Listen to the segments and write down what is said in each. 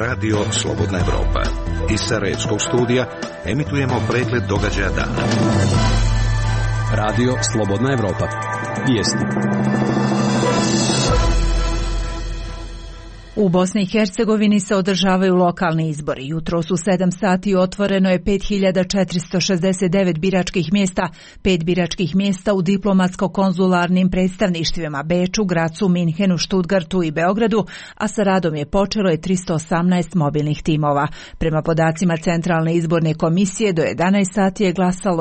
Radio Slobodna Evropa. Iz Sarajevskog studija emitujemo pregled događaja dana. Radio Slobodna Evropa. Vijesti. U Bosni i Hercegovini se održavaju lokalni izbori. Jutros u 7 sati otvoreno je 5469 biračkih mjesta, 5 biračkih mjesta u diplomatsko-konzularnim predstavništvima Beču, Gracu, Minhenu, Štutgartu i Beogradu, a sa radom je počelo je 318 mobilnih timova. Prema podacima Centralne izborne komisije do 11 sati je glasalo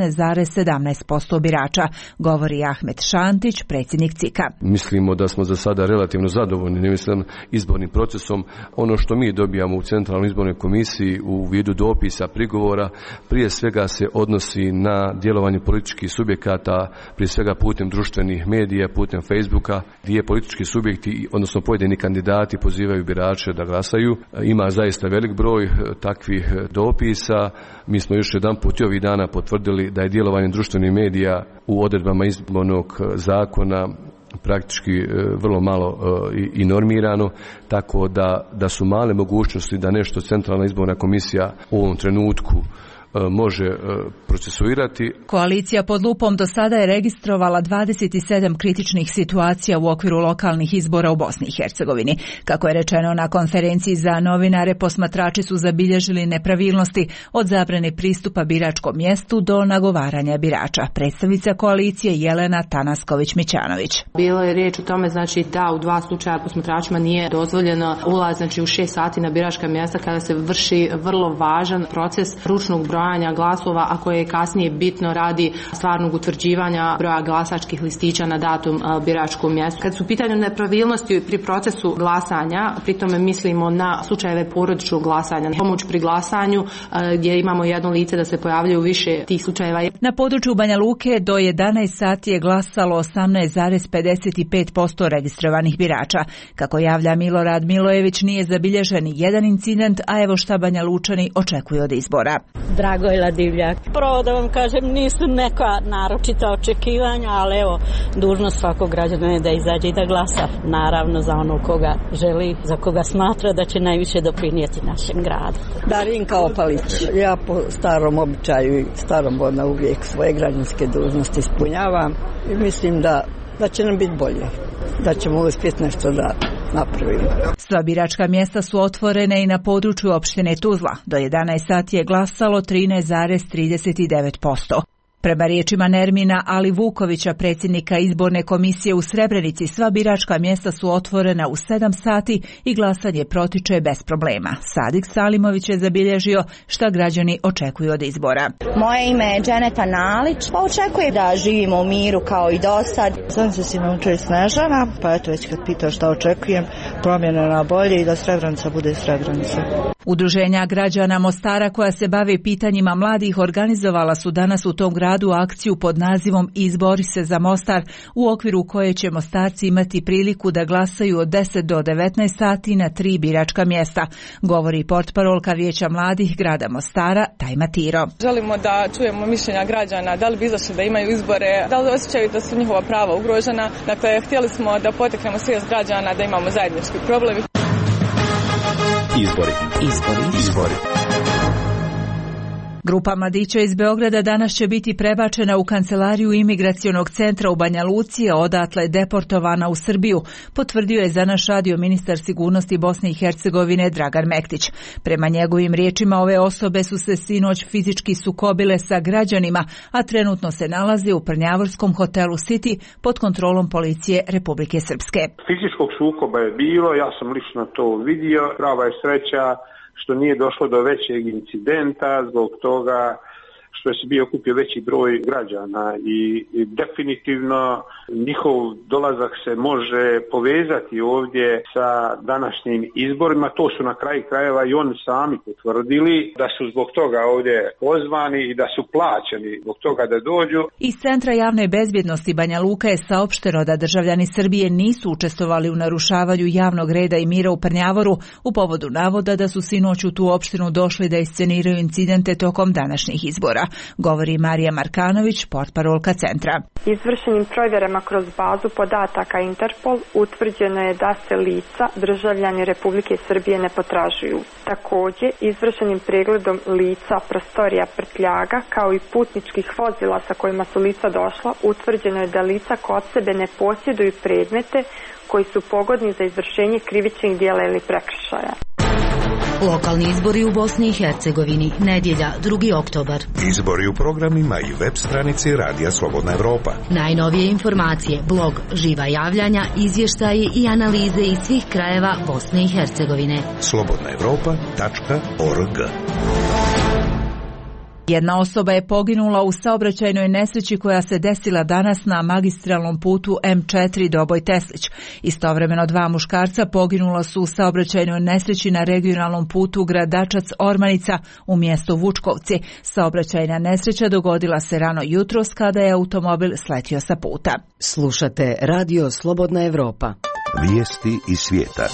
16,17% birača, govori Ahmet Šantić, predsjednik CIK-a. Mislimo da smo za sada relativno zadovoljni, ne mislim izbornim procesom. Ono što mi dobijamo u Centralnoj izbornoj komisiji u vidu dopisa, prigovora, prije svega se odnosi na djelovanje političkih subjekata, prije svega putem društvenih medija, putem Facebooka, gdje politički subjekti, odnosno pojedini kandidati pozivaju birače da glasaju. Ima zaista velik broj takvih dopisa. Mi smo još jedanput i ovih dana potvrdili da je djelovanje društvenih medija u odredbama izbornog zakona praktički vrlo malo i normirano, tako da su male mogućnosti da nešto Centralna izborna komisija u ovom trenutku može procesuirati. Koalicija pod lupom do sada je registrovala 27 kritičnih situacija u okviru lokalnih izbora u Bosni i Hercegovini. Kako je rečeno na konferenciji za novinare, posmatrači su zabilježili nepravilnosti od zabrane pristupa biračkom mjestu do nagovaranja birača. Predstavnica koalicije Jelena Tanasković-Mićanović. Bilo je riječ o tome da u 2 slučaja posmatračima nije dozvoljeno ulaz u 6 sati na biračka mjesta kada se vrši vrlo važan proces ručnog broja glasova, a koje je kasnije bitno radi stvarnog utvrđivanja broja glasačkih listića na datum biračkom mjestu. Kad su u pitanju nepravilnosti pri procesu glasanja, pri tome mislimo na slučajeve porodičnog glasanja, pomoć pri glasanju gdje imamo jedno lice da se pojavljaju više tih slučajeva. Na području Banja Luke do 11 sati je glasalo 18,55% registrovanih birača. Kako javlja Milorad Milojević, nije zabilježen jedan incident, a evo šta Banja Lučani očekuju od izbora. Dragojla Divljak. Prvo da vam kažem, nisu neka naročita očekivanja, ali evo, dužnost svakog građana je da izađe i da glasa. Naravno za ono koga želi, za koga smatra da će najviše doprinijeti našem gradu. Darinka Opalić. Ja po starom običaju i staromodna uvijek svoje građanske dužnosti ispunjavam i mislim da će nam biti bolje, da ćemo uspjeti nešto da napravimo. Sva biračka mjesta su otvorene i na području opštine Tuzla. Do 11 sati je glasalo 13,39%. Prema riječima Nermina Ali Vukovića, predsjednika izborne komisije u Srebrenici, sva biračka mjesta su otvorena u 7 sati i glasanje protiče bez problema. Sadik Salimović je zabilježio šta građani očekuju od izbora. Moje ime je Dženeta Nalić. Očekujem da živimo u miru kao i dosad. Sam se Sinović Snežana, pa eto već kad pitao šta očekujem, promjene na bolje i da Srebrenica bude Srebrenica. Udruženja građana Mostara koja se bave pitanjima mladih organizovala su danas u tom gradu akciju pod nazivom Izbori se za Mostar, u okviru koje će Mostarci imati priliku da glasaju od 10 do 19 sati na 3 biračka mjesta, govori portparolka Vijeća mladih grada Mostara Tajma Tiro. Želimo da čujemo mišljenja građana, da li bi izašli da imaju izbore, da li osjećaju da su njihova prava ugrožena. Dakle, htjeli smo da poteknemo svijest građana da imamo zajednički problem. Izbori. Grupa mladića iz Beograda danas će biti prebačena u kancelariju imigracionog centra u Banja Luci, a odatle deportovana u Srbiju, potvrdio je za naš radio ministar sigurnosti Bosne i Hercegovine Dragan Mektić. Prema njegovim riječima, ove osobe su se sinoć fizički sukobile sa građanima, a trenutno se nalaze u prnjavorskom hotelu City pod kontrolom policije Republike Srpske. Fizičkog sukoba je bilo, ja sam lično to vidio, prava je sreća što nije došlo do većeg incidenta zbog toga što se bio okupio veći broj građana i definitivno njihov dolazak se može povezati ovdje sa današnjim izborima. To su na kraju krajeva i oni sami potvrdili da su zbog toga ovdje pozvani i da su plaćeni zbog toga da dođu. Iz Centra javne bezbjednosti Banja Luka je saopšteno da državljani Srbije nisu učestvovali u narušavanju javnog reda i mira u Prnjavoru u povodu navoda da su sinoć u tu opštinu došli da isceniraju incidente tokom današnjih izbora. govori Marija Markanović, portparolka centra. Izvršenim provjerama kroz bazu podataka Interpol utvrđeno je da se lica državljani Republike Srbije ne potražuju. Također, izvršenim pregledom lica, prostorija, prtljaga kao i putničkih vozila sa kojima su lica došla, utvrđeno je da lica kod sebe ne posjeduju predmete koji su pogodni za izvršenje krivičnih djela ili prekršaja. Lokalni izbori u Bosni i Hercegovini, nedjelja, 2. oktobar. Izbori u programima i web stranici Radija Slobodna Evropa. Najnovije informacije, blog, živa javljanja, izvještaji i analize iz svih krajeva Bosne i Hercegovine. slobodnaevropa.org. Jedna osoba je poginula u saobraćajnoj nesreći koja se desila danas na magistralnom putu M4 Doboj-Teslić. Istovremeno 2 muškarca poginula su u saobraćajnoj nesreći na regionalnom putu Gradačac-Ormanica u mjestu Vučkovci. Saobraćajna nesreća dogodila se rano jutros kada je automobil sletio sa puta. Slušate Radio Slobodna Evropa. Vijesti iz svijeta.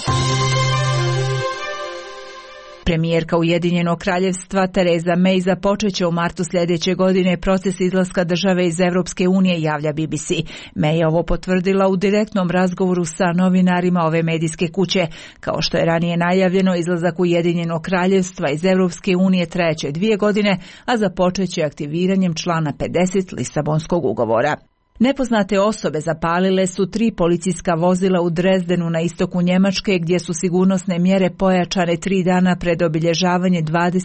Premijerka Ujedinjenog kraljevstva Tereza May započet će u martu sljedeće godine proces izlaska države iz Europske unije, javlja BBC. May je ovo potvrdila u direktnom razgovoru sa novinarima ove medijske kuće. Kao što je ranije najavljeno, izlazak Ujedinjenog kraljevstva iz Europske unije trajeće 2 godine, a započet će aktiviranjem člana 50 Lisabonskog ugovora. Nepoznate osobe zapalile su 3 policijska vozila u Drezdenu na istoku Njemačke, gdje su sigurnosne mjere pojačane 3 dana pred obilježavanje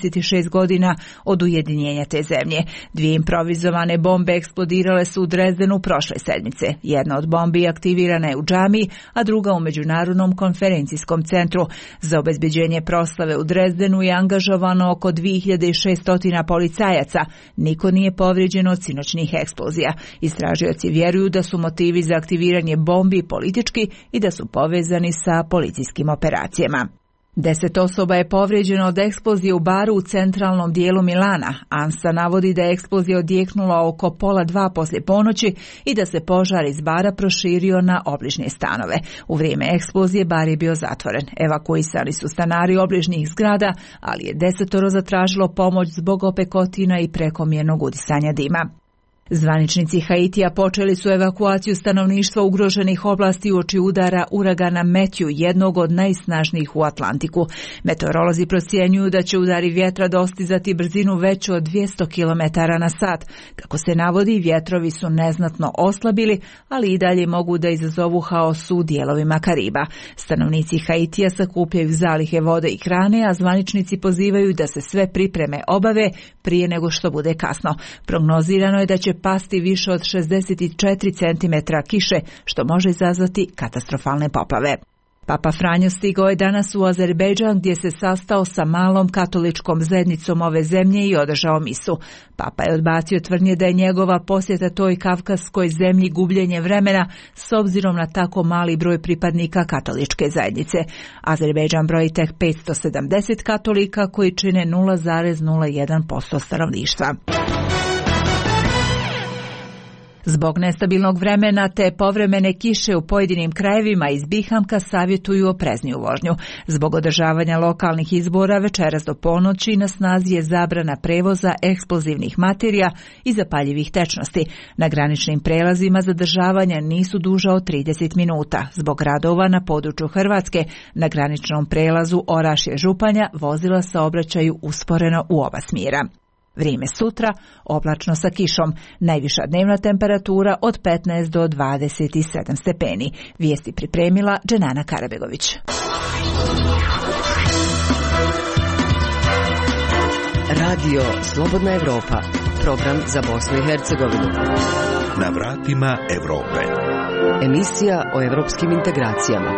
26 godina od ujedinjenja te zemlje. 2 improvizovane bombe eksplodirale su u Drezdenu prošle sedmice. Jedna od bombi aktivirana je u džamiji, a druga u Međunarodnom konferencijskom centru. Za obezbeđenje proslave u Drezdenu je angažovano oko 2600 policajaca. Niko nije povrijeđen od sinoćnih eksplozija. Istražioci vjeruju da su motivi za aktiviranje bombi politički i da su povezani sa policijskim operacijama. 10 osoba je povrijeđeno od eksplozije u baru u centralnom dijelu Milana. ANSA navodi da je eksplozija odjeknula oko 1:30 poslije ponoći i da se požar iz bara proširio na obližnje stanove. U vrijeme eksplozije bar je bio zatvoren. Evakuisani su stanari obližnjih zgrada, ali je 10 zatražilo pomoć zbog opekotina i prekomjernog udisanja dima. Zvaničnici Haitija počeli su evakuaciju stanovništva ugroženih oblasti uoči udara uragana Matthew, jednog od najsnažnijih u Atlantiku. Meteorolozi procjenjuju da će udari vjetra dostizati brzinu veću od 200 km/h. Kako se navodi, vjetrovi su neznatno oslabili, ali i dalje mogu da izazovu haos u dijelovima Kariba. Stanovnici Haitija sakupljaju zalihe vode i hrane, a zvaničnici pozivaju da se sve pripreme obave prije nego što bude kasno. Prognozirano je da će pasti više od 64 cm kiše, što može izazvati katastrofalne poplave. Papa Franjo stigao je danas u Azerbejdžan, gdje se sastao sa malom katoličkom zajednicom ove zemlje i održao misu. Papa je odbacio tvrdnje da je njegova posjeta toj kavkaskoj zemlji gubljenje vremena s obzirom na tako mali broj pripadnika katoličke zajednice. Azerbejdžan broji tek 570 katolika koji čine 0,01% stanovništva. Zbog nestabilnog vremena te povremene kiše u pojedinim krajevima iz Bihamka savjetuju oprezniju vožnju. Zbog održavanja lokalnih izbora večeras do ponoći na snazi je zabrana prevoza eksplozivnih materija i zapaljivih tečnosti. Na graničnim prelazima zadržavanja nisu duža od 30 minuta. Zbog radova na području Hrvatske na graničnom prelazu Orašje-Županja vozila saobraćaju usporeno u oba smjera. Vrijeme sutra, oblačno sa kišom. Najviša dnevna temperatura od 15 do 27 stepeni. Vijesti pripremila Dženana Karabegović. Radio Slobodna Evropa. Program za Bosnu i Hercegovinu. Na vratima Europe. Emisija o evropskim integracijama.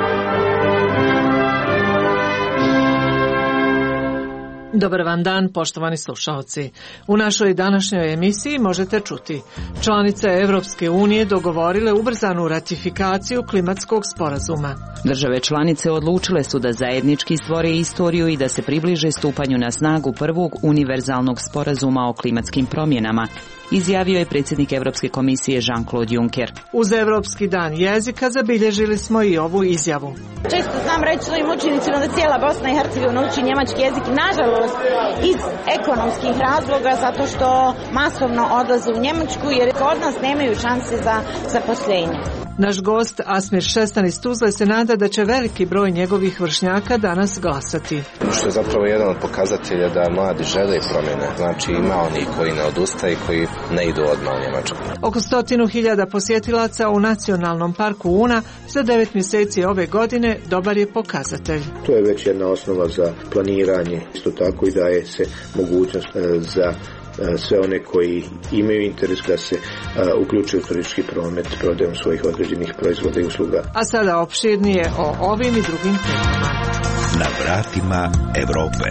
Dobar vam dan, poštovani slušalci. U našoj današnjoj emisiji možete čuti: članice Evropske unije dogovorile ubrzanu ratifikaciju klimatskog sporazuma. Države članice odlučile su da zajednički stvore istoriju i da se približe stupanju na snagu prvog univerzalnog sporazuma o klimatskim promjenama. izjavio je predsjednik Europske komisije Jean-Claude Juncker. Uz Europski dan jezika zabilježili smo i ovu izjavu. Često znam reći svojim učenicima da cijela Bosna i Hercegovina uči njemački jezik, nažalost iz ekonomskih razloga, zato što masovno odlaze u Njemačku jer kod nas nemaju šanse za zaposlenje. Naš gost Asmir Šestan iz Tuzle se nada da će veliki broj njegovih vršnjaka danas glasati. Što je zapravo jedan od pokazatelja da mladi žele promjene. Znači ima oni koji ne odustaju, koji ne idu odmah u Njemačku. Oko 100.000 posjetilaca u Nacionalnom parku Una za 9 mjeseci ove godine dobar je pokazatelj. To je već jedna osnova za planiranje, isto tako i daje se mogućnost za sve one koji imaju interes da se uključuju u turistički promet prodajom svojih određenih proizvoda i usluga. A sada opširnije o ovim i drugim temama. Na vratima Europe.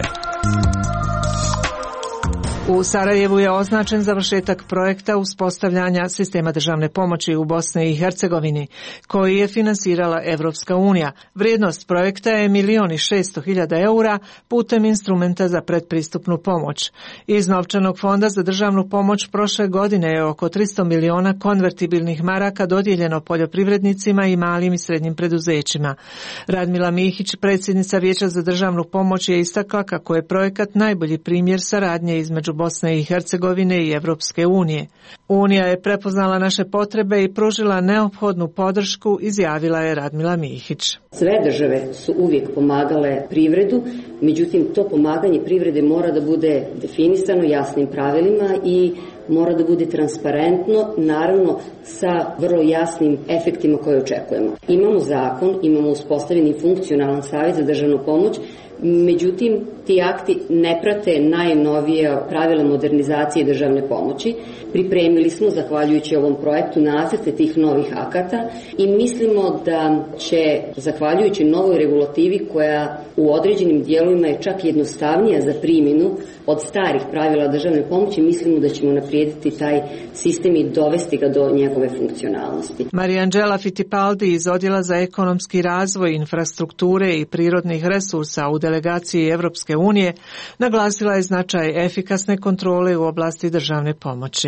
U Sarajevu je označen završetak projekta uspostavljanja sistema državne pomoći u Bosni i Hercegovini, koji je finansirala Evropska unija. Vrijednost projekta je 1.600.000 eura putem instrumenta za predpristupnu pomoć. Iz novčanog fonda za državnu pomoć prošle godine je oko 300 miliona konvertibilnih maraka dodijeljeno poljoprivrednicima i malim i srednjim preduzećima. Radmila Mihić, predsjednica Vijeća za državnu pomoć, je istakla kako je projekat najbolji primjer saradnje između Bosne i Hercegovine i Evropske unije. Unija je prepoznala naše potrebe i pružila neophodnu podršku, izjavila je Radmila Mihić. Sve države su uvijek pomagale privredu, međutim to pomaganje privrede mora da bude definisano jasnim pravilima i mora da bude transparentno, naravno sa vrlo jasnim efektima koje očekujemo. Imamo zakon, imamo uspostavljeni funkcionalan savjet za državnu pomoć, međutim ti akti ne prate najnovije pravila modernizacije državne pomoći. Pripremili smo, zahvaljujući ovom projektu, nacrte tih novih akata i mislimo da će, zahvaljujući novoj regulativi koja u određenim dijelovima je čak jednostavnija za primjenu od starih pravila državne pomoći, mislimo da ćemo naprijediti taj sistem i dovesti ga do njegove funkcionalnosti. Mariangela Fittipaldi iz Odjela za ekonomski razvoj, infrastrukture i prirodnih resursa u delegaciji Evropske unije naglasila je značaj efikasne kontrole u oblasti državne pomoći.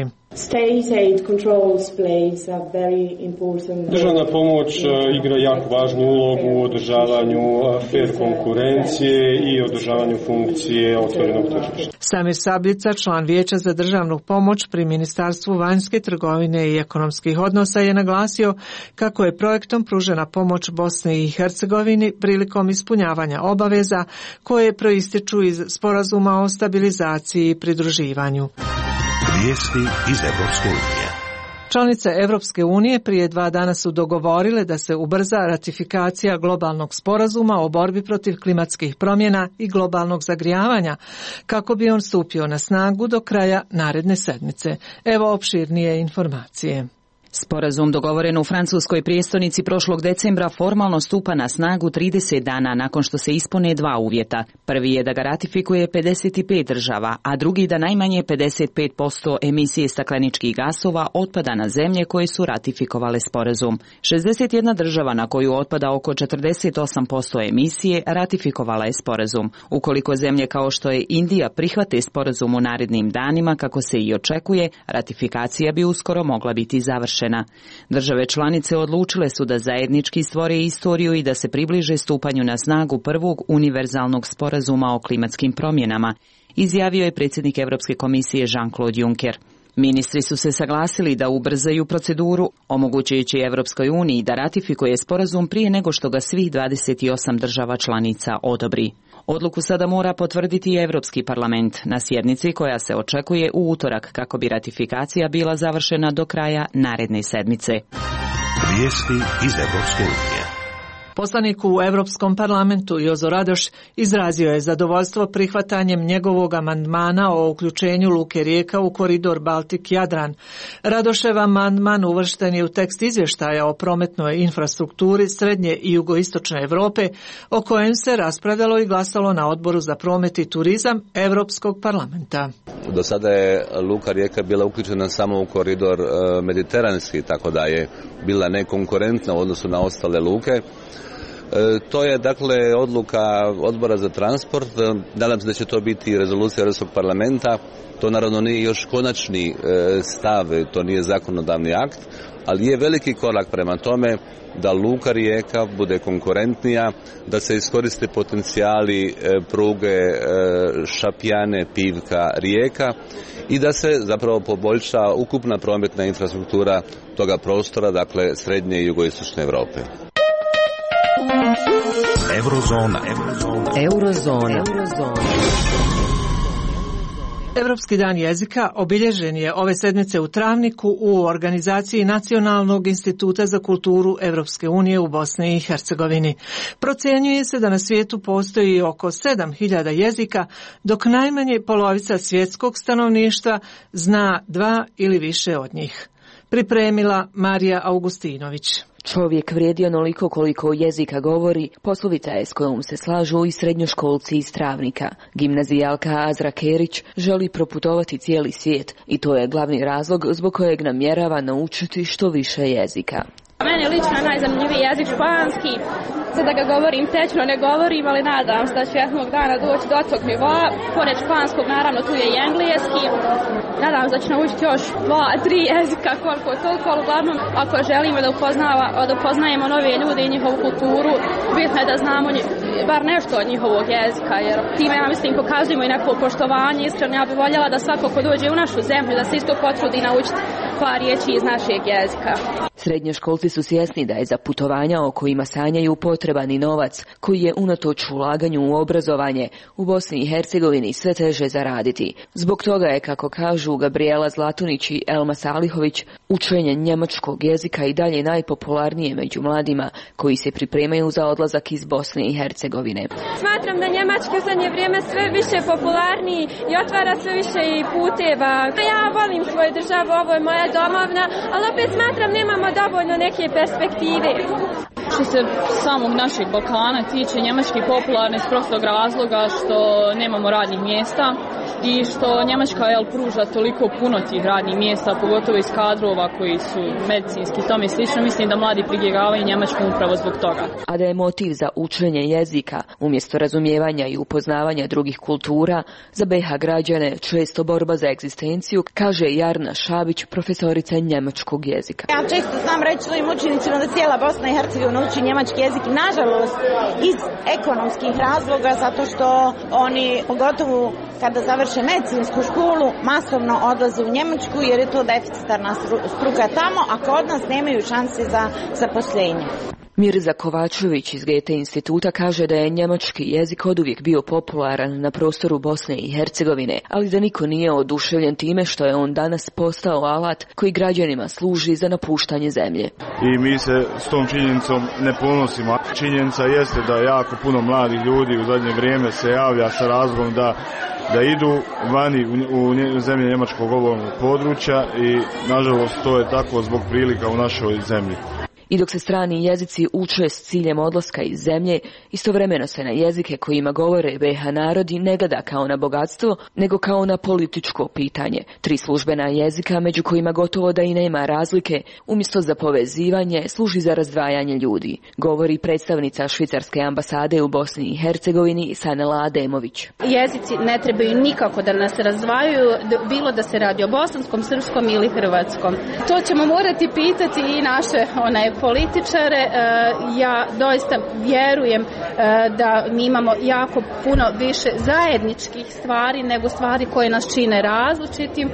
Državna pomoć igra jako važnu ulogu u održavanju fair konkurencije i održavanju funkcije otvorenog tržišta. Samir Sabljica, član Vijeća za državnu pomoć pri Ministarstvu vanjske trgovine i ekonomskih odnosa, je naglasio kako je projektom pružena pomoć Bosni i Hercegovini prilikom ispunjavanja obaveza koje proističu iz sporazuma o stabilizaciji i pridruživanju. Vijesti iz Evropske unije. Članice Evropske unije prije 2 dana su dogovorile da se ubrza ratifikacija globalnog sporazuma o borbi protiv klimatskih promjena i globalnog zagrijavanja, kako bi on stupio na snagu do kraja naredne sedmice. Evo opširnije informacije. Sporazum dogovoren u francuskoj prijestolnici prošlog decembra formalno stupa na snagu 30 dana nakon što se ispune 2 uvjeta. Prvi je da ga ratifikuje 55 država, a drugi da najmanje 55% emisije stakleničkih gasova otpada na zemlje koje su ratifikovale sporazum. 61 država, na koju otpada oko 48% emisije, ratifikovala je sporazum. Ukoliko zemlje kao što je Indija prihvate sporazum u narednim danima, kako se i očekuje, ratifikacija bi uskoro mogla biti završena. Države članice odlučile su da zajednički stvore istoriju i da se približe stupanju na snagu prvog univerzalnog sporazuma o klimatskim promjenama, izjavio je predsjednik Europske komisije Jean-Claude Juncker. Ministri su se saglasili da ubrzaju proceduru, omogućujući Europskoj uniji da ratifikuje sporazum prije nego što ga svih 28 država članica odobri. Odluku sada mora potvrditi i Europski parlament na sjednici koja se očekuje u utorak, kako bi ratifikacija bila završena do kraja naredne sedmice. Vijesti iz Evropske unije. Poslanik u Europskom parlamentu Jozo Radoš izrazio je zadovoljstvo prihvatanjem njegovog amandmana o uključenju Luke Rijeka u koridor Baltik-Jadran. Radošev amandman uvršten je u tekst izvještaja o prometnoj infrastrukturi srednje i jugoistočne Europe, o kojem se raspravljalo i glasalo na Odboru za promet i turizam Europskog parlamenta. Do sada je Luka Rijeka bila uključena samo u koridor mediteranski, tako da je bila nekonkurentna u odnosu na ostale luke. To je dakle odluka Odbora za transport, nadam se da će to biti rezolucija Europskog parlamenta, to naravno nije još konačni stav, to nije zakonodavni akt, ali je veliki korak prema tome da Luka Rijeka bude konkurentnija, da se iskoriste potencijali pruge Šapjane, Pivka, Rijeka i da se zapravo poboljša ukupna prometna infrastruktura toga prostora, dakle srednje i jugoistočne Europe. Eurozona. Evropski dan jezika obilježen je ove sedmice u Travniku u organizaciji Nacionalnog instituta za kulturu Evropske unije u Bosni i Hercegovini. Procjenjuje se da na svijetu postoji oko 7.000 jezika, dok najmanje polovica svjetskog stanovništva zna 2 ili više od njih. Pripremila Marija Augustinović. Čovjek vrijedi onoliko koliko jezika govori, poslovica je s kojom se slažu i srednjoškolci iz Travnika. Gimnazijalka Azra Kerić želi proputovati cijeli svijet i to je glavni razlog zbog kojeg namjerava naučiti što više jezika. Meni lično najzanimljiviji jezik španski, sad da ga govorim tečno ne govorim, ali nadam se da ću jednog dana doći do tog nivoa. Pored španskog naravno tu je i engleski. Nadam se da ću naučiti još 2-3 jezika koliko toliko, ali uglavnom ako želimo da upoznajemo nove ljude i njihovu kulturu, bitno je da znamo bar nešto od njihovog jezika, jer time ja mislim pokazujemo i neko poštovanje. Iskreno ja bih voljela da svako ko dođe u našu zemlju da se isto potrudi naučiti par riječi iz našeg jezika. Srednjoškolci su svjesni da je za putovanja o kojima sanjaju potreban i novac, koji je unatoč ulaganju u obrazovanje u Bosni i Hercegovini sve teže zaraditi. Zbog toga je, kako kažu Gabriela Zlatunić i Elma Salihović, učenje njemačkog jezika i dalje najpopularnije među mladima koji se pripremaju za odlazak iz Bosne i Hercegovine. Smatram da njemački u zadnje vrijeme sve više popularniji i otvara sve više i puteva. Ja volim svoju državu, ovo je moja domovina, ali opet smatram nemamo dovoljno neke perspektive. Što se samog našeg Balkana tiče, njemački popularni iz prostog razloga što nemamo radnih mjesta i što Njemačka pruža toliko puno tih radnih mjesta, pogotovo iz kadrova koji su medicinski i tome slično. Mislim da mladi pribjegavaju Njemačku upravo zbog toga. A da je motiv za učenje jezika, umjesto razumijevanja i upoznavanja drugih kultura, za BiH građane često borba za egzistenciju, kaže Jarna Šabić, profesorica njemačkog jezika. Ja često znam reći svojim učenicima da cijela Bosna i Hercegovina uči njemački jezik, nažalost iz ekonomskih razloga, zato što oni, pogotovo kada završe medicinsku školu, masovno odlaze u Njemačku jer je to deficitarna struka tamo, a kod nas nemaju šanse za zaposlenje. Mirza Kovačević iz Goethe instituta kaže da je njemački jezik oduvijek bio popularan na prostoru Bosne i Hercegovine, ali da niko nije oduševljen time što je on danas postao alat koji građanima služi za napuštanje zemlje. I mi se s tom činjenicom ne ponosimo. Činjenica jeste da jako puno mladih ljudi u zadnje vrijeme se javlja sa razlogom da idu vani u zemlje njemačkog govornog područja i nažalost to je tako zbog prilika u našoj zemlji. I dok se strani jezici uče s ciljem odlaska iz zemlje, istovremeno se na jezike kojima govore BiH narodi ne gleda kao na bogatstvo, nego kao na političko pitanje. 3 službena jezika, među kojima gotovo da i nema razlike, umjesto za povezivanje, služi za razdvajanje ljudi, govori predstavnica švicarske ambasade u Bosni i Hercegovini Sanela Ademović. Jezici ne trebaju nikako da nas razdvajaju, bilo da se radi o bosanskom, srpskom ili hrvatskom. To ćemo morati pitati i naše političare. Ja doista vjerujem da mi imamo jako puno više zajedničkih stvari nego stvari koje nas čine različitim,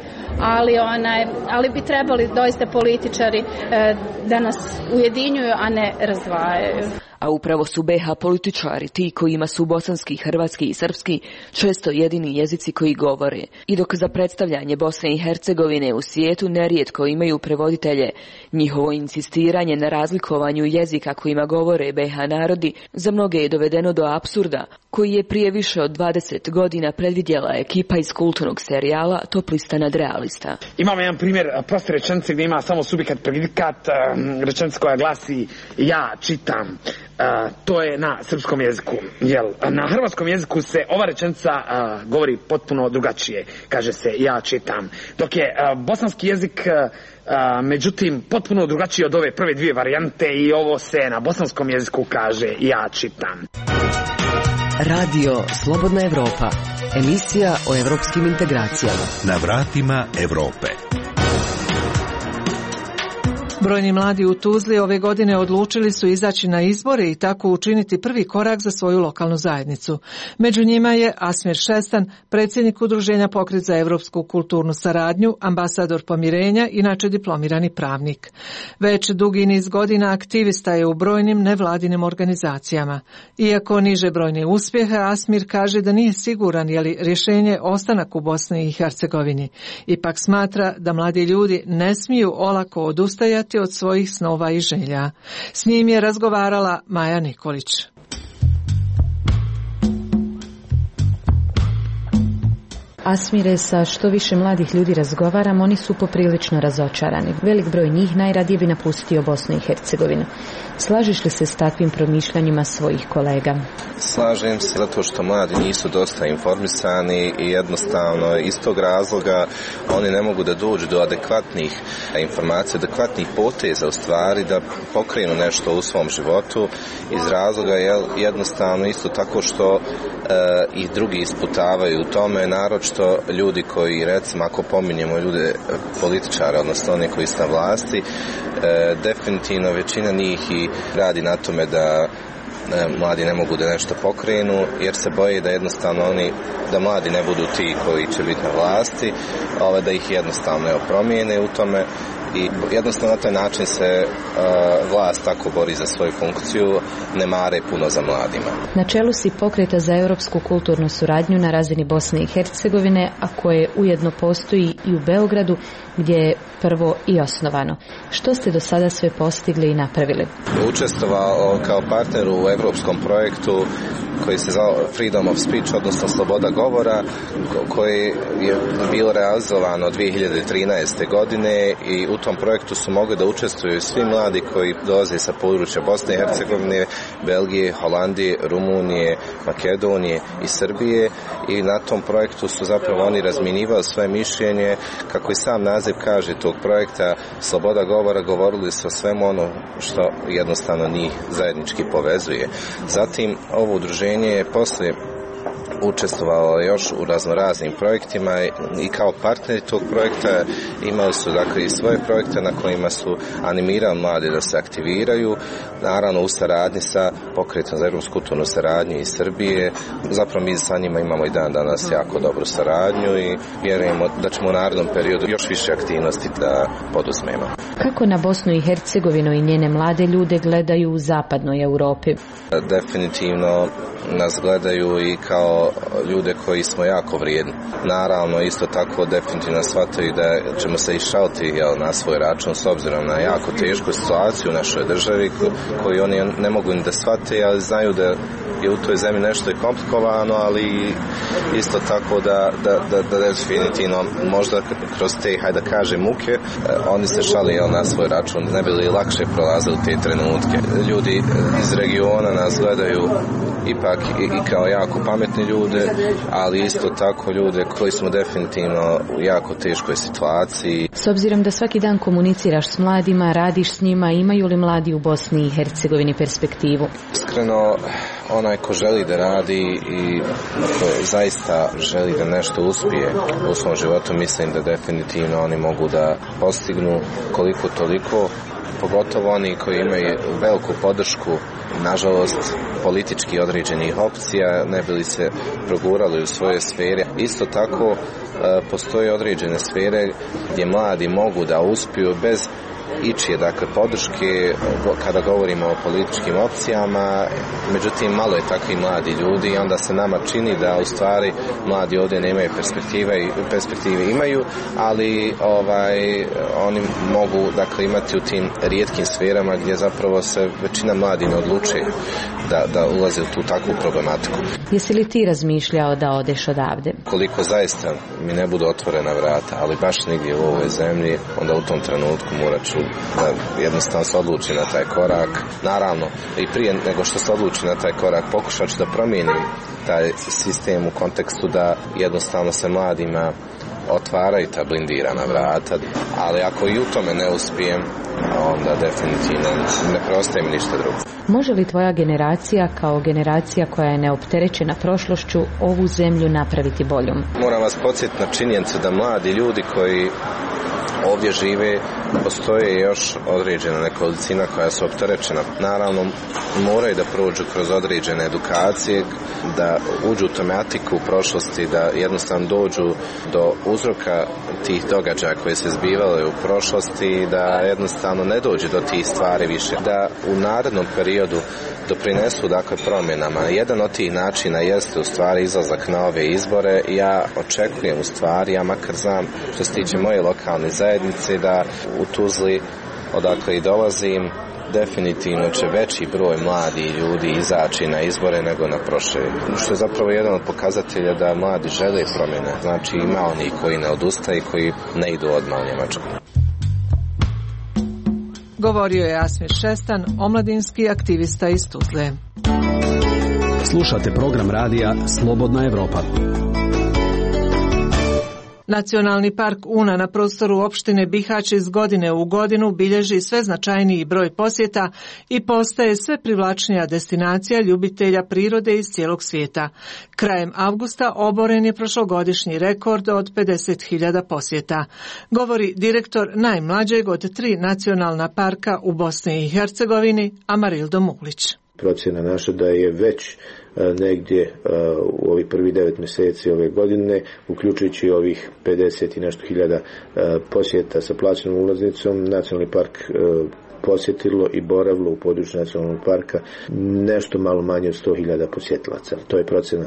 ali bi trebali doista političari da nas ujedinjuju, a ne razdvajaju. A upravo su BiH političari ti kojima su bosanski, hrvatski i srpski često jedini jezici koji govore. I dok za predstavljanje Bosne i Hercegovine u svijetu nerijetko imaju prevoditelje, njihovo insistiranje na razlikovanju jezika kojima govore BiH narodi za mnoge je dovedeno do apsurda, koji je prije više od 20 godina predvidjela ekipa iz kulturnog serijala Top lista nadrealista. Imamo jedan primjer proste rečenice gdje ima samo subjekat, predikat, rečenica koja glasi ja čitam. to je na srpskom jeziku. Jel, na hrvatskom jeziku se ova rečenica govori potpuno drugačije. Kaže se ja čitam. Dok je bosanski jezik međutim potpuno drugačiji od ove prve dvije varijante i ovo se na bosanskom jeziku kaže ja čitam. Radio Slobodna Evropa. Emisija o evropskim integracijama. Na vratima Evrope. Brojni mladi u Tuzli ove godine odlučili su izaći na izbore i tako učiniti prvi korak za svoju lokalnu zajednicu. Među njima je Asmir Šestan, predsjednik Udruženja Pokret za evropsku kulturnu saradnju, ambasador pomirenja, inače diplomirani pravnik. Već dugi niz godina aktivista je u brojnim nevladinim organizacijama. Iako niže brojne uspjehe, Asmir kaže da nije siguran je li rješenje ostanak u Bosni i Hercegovini. Ipak smatra da mladi ljudi ne smiju olako odustajati od svojih snova i želja. S njim je razgovarala Maja Nikolić. Asmire, sa što više mladih ljudi razgovaram, oni su poprilično razočarani. Velik broj njih najradije bi napustio Bosnu i Hercegovinu. Slažeš li se s takvim promišljanjima svojih kolega? Slažem se zato što mladi nisu dosta informisani i jednostavno iz tog razloga oni ne mogu da dođu do adekvatnih informacija, adekvatnih poteza u stvari da pokrenu nešto u svom životu iz razloga jednostavno isto tako što i drugi isputavaju u tome, naročito ljudi koji, recimo ako pominjemo ljude političara, odnosno oni koji su na vlasti, definitivno većina njih i radi na tome da mladi ne mogu da nešto pokrenu jer se boje da jednostavno da mladi ne budu ti koji će biti na vlasti, da ih jednostavno promijene u tome i jednostavno na taj način se vlast tako bori za svoju funkciju, ne mare puno za mladima. Na čelu si Pokreta za europsku kulturnu suradnju na razini Bosne i Hercegovine, a koje ujedno postoji i u Beogradu, gdje je prvo i osnovano. Što ste do sada sve postigli i napravili? Učestvovao kao partner u europskom projektu koji se zvao Freedom of Speech, odnosno sloboda govora, koji je bilo realizovano 2013. godine i u tom projektu su mogli da učestvuju svi mladi koji dolaze sa područja Bosne i Hercegovine, Belgije, Holandije, Rumunije, Makedonije i Srbije i na tom projektu su zapravo oni razmjenjivali svoje mišljenje, kako i sam naziv kaže tog projekta sloboda govora, govorili su o svemu ono što jednostavno njih zajednički povezuje. Zatim ovo udruženje je poslije učestvovalo još u raznoraznim projektima i kao partneri tog projekta imali su dakle i svoje projekte na kojima su animirali mladi da se aktiviraju, naravno u saradnji sa Pokretom za europsku kulturnu saradnju iz Srbije. Zapravo mi sa njima imamo i dan danas jako dobru saradnju i vjerujemo da ćemo u narednom periodu još više aktivnosti da poduzmemo. Kako na Bosnu i Hercegovinu i njene mlade ljude gledaju u zapadnoj Europi? Definitivno nas gledaju i kao ljude koji smo jako vrijedni. Naravno, isto tako definitivno shvataju da ćemo se išaliti na svoj račun s obzirom na jako tešku situaciju u našoj državi koju oni ne mogu ni da shvate, ali znaju da je u toj zemlji nešto je komplikovano, ali isto tako da definitivno možda kroz te, hajde da kažem, muke, oni se šali na svoj račun, ne bi li lakše prolazili te trenutke. Ljudi iz regiona nas gledaju ipak i kao jako pametni ljude, ali isto tako ljude koji smo definitivno u jako teškoj situaciji. S obzirom da svaki dan komuniciraš s mladima, radiš s njima, imaju li mladi u Bosni i Hercegovini perspektivu? Iskreno, onaj ko želi da radi i ko zaista želi da nešto uspije u svom životu, mislim da definitivno oni mogu da postignu koliko toliko, pogotovo oni koji imaju veliku podršku, nažalost, politički određenih opcija, ne bi li se progurali u svoje sfere. Isto tako postoje određene sfere gdje mladi mogu da uspiju bez ičije, dakle, podrške kada govorimo o političkim opcijama, međutim malo je takvi mladi ljudi i onda se nama čini da u stvari mladi ovdje nemaju perspektive imaju, ali oni mogu, dakle, imati u tim rijetkim sferama gdje zapravo se većina mladih ne odlučuje da ulazi u tu takvu problematiku. Jesi li ti razmišljao da odeš odavde? Koliko zaista mi ne budu otvorena vrata, ali baš nigdje u ovoj zemlji, onda u tom trenutku morat ću da jednostavno se odluči na taj korak. Naravno, i prije nego što se odluči na taj korak, pokušat ću da promijenim taj sistem u kontekstu da jednostavno se mladima otvaraju ta blindirana vrata, ali ako i u tome ne uspijem, onda definitivno ne preostaje mi ništa drugo. Može li tvoja generacija, kao generacija koja je neopterećena prošlošću, ovu zemlju napraviti boljom? Moram vas podsjetiti na činjenicu da mladi ljudi koji ovdje žive, postoje još određena nekolicina koja su opterećena. Naravno, moraju da prođu kroz određene edukacije, da uđu u tematiku u prošlosti, da jednostavno dođu do uzroka tih događaja koje se zbivale u prošlosti, da jednostavno ne dođe do tih stvari više, da u narednom periodu doprinesu dakle promjenama. Jedan od tih načina jeste u stvari izlazak na ove izbore. Ja očekujem u stvari, ja makar znam što se tiče moje lokalne zajednice, da u Tuzli, odakle i dolazim, definitivno će veći broj mladih ljudi izaći na izbore nego na prošle. Što je zapravo jedan od pokazatelja da mladi žele promjene. Znači ima oni koji ne odustaju, koji ne idu odmah u Njemačku. Govorio je Asmir Šestan, omladinski aktivista iz Tuzle. Slušate program radija Slobodna Evropa. Nacionalni park Una na prostoru opštine Bihać iz godine u godinu bilježi sve značajniji broj posjeta i postaje sve privlačnija destinacija ljubitelja prirode iz cijelog svijeta. Krajem avgusta oboren je prošlogodišnji rekord od 50.000 posjeta. Govori direktor najmlađeg od 3 nacionalna parka u Bosni i Hercegovini, Amarildo Muglić. Procjena naša da je već negdje u ovih prvih 9 mjeseci ove godine, uključujući ovih 50 i nešto hiljada posjeta sa plaćenom ulaznicom, nacionalni park posjetilo i boravilo u području nacionalnog parka nešto malo manje od 100.000 posjetilaca. To je procjena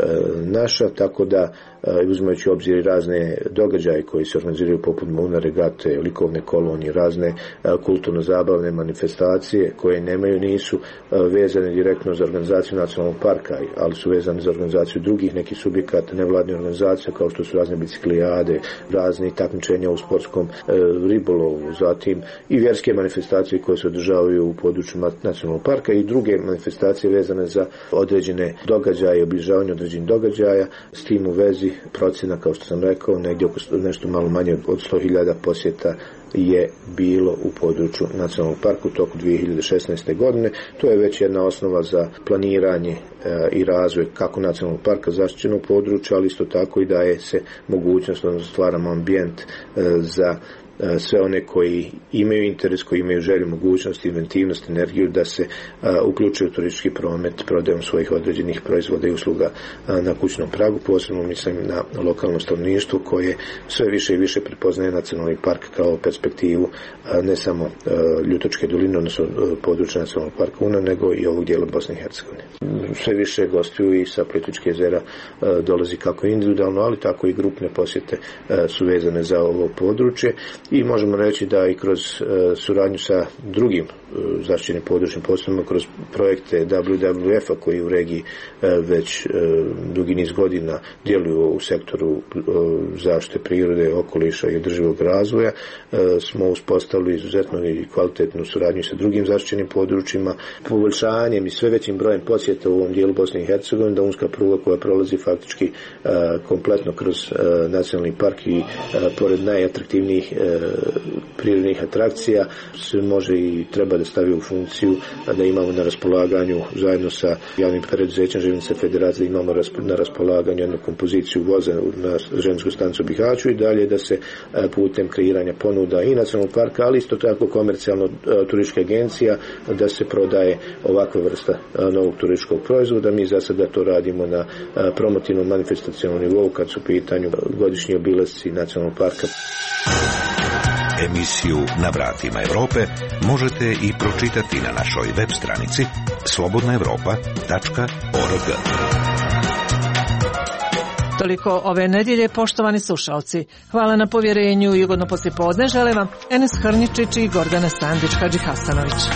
naša, tako da uzimajući u obzir razne događaje koji se organiziraju poput Muna regate, likovne kolonije, razne kulturno-zabavne manifestacije koje nisu vezane direktno za organizaciju nacionalnog parka, ali su vezane za organizaciju drugih nekih subjekata, nevladnih organizacija kao što su razne biciklijade, razne takmičenja u sportskom ribolovu, zatim i vjerske manifestacije koje se održavaju u području nacionalnog parka i druge manifestacije vezane za određene događaje, obilježavanje određenih događaja. S tim u vezi procjena, kao što sam rekao, negdje oko nešto malo manje od 100.000 posjeta je bilo u području nacionalnog parka u toku 2016. godine. To je već jedna osnova za planiranje i razvoj kako nacionalnog parka, zaštićenog područja, ali isto tako i daje se mogućnost, odnosno stvaramo ambijent za sve one koji imaju interes, koji imaju želju, mogućnost, inventivnost, energiju da se uključuju u turistički promet prodajom svojih određenih proizvoda i usluga na kućnom pragu. Posebno mislim na lokalno stanovništvo koje sve više i više prepoznaje nacionalni park kao perspektivu ne samo Ljutočke doline, odnosno područja nacionalnog parka Una, nego i ovog dijela Bosne i Hercegovine. Sve više gostiju i sa Plitvičkih jezera dolazi kako individualno, ali tako i grupne posjete su vezane za ovo područje. I možemo reći da i kroz suradnju sa drugim zaštićenim područnim posebno kroz projekte WWF-a koji u regiji već dugi niz godina djeluju u sektoru zaštite prirode, okoliša i održivog razvoja, smo uspostavili izuzetno i kvalitetnu suradnju sa drugim zaštićenim područjima, poboljšanjem i sve većim brojem posjeta u ovom dijelu Bosne i Hercegovine, da unska pruga koja prolazi faktički kompletno kroz nacionalni park i pored najatraktivnijih prirodnih atrakcija se može i treba da stavi u funkciju da imamo na raspolaganju zajedno sa javnim preduzećem Željeznice Federacije, imamo na raspolaganju jednu kompoziciju voza na željezničku stanicu Bihaću i dalje da se putem kreiranja ponuda i nacionalnog parka, ali isto tako komercijalno turistička agencija da se prodaje ovakva vrsta novog turističkog proizvoda. Mi za sada to radimo na promotivnom manifestacionalnom nivou kad su u pitanju godišnji obilasci nacionalnog parka. Emisiju Na vratima Evrope možete i pročitati na našoj web stranici slobodnaevropa.org. Toliko ove nedjelje, poštovani slušalci. Hvala na povjerenju i ugodno poslijepodne žele vam Enes Hrničić i Gordana Sandić-Hadžihasanović.